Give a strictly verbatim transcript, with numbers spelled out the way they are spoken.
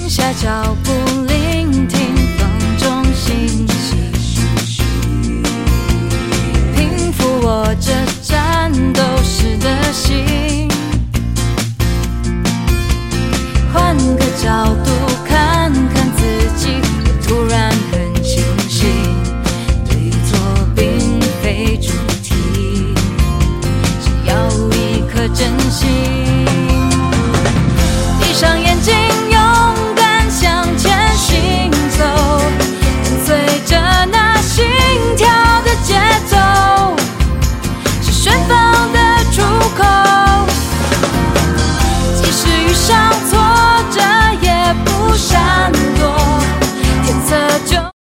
下脚步，聆听风中信息，平复我这颤抖时的心。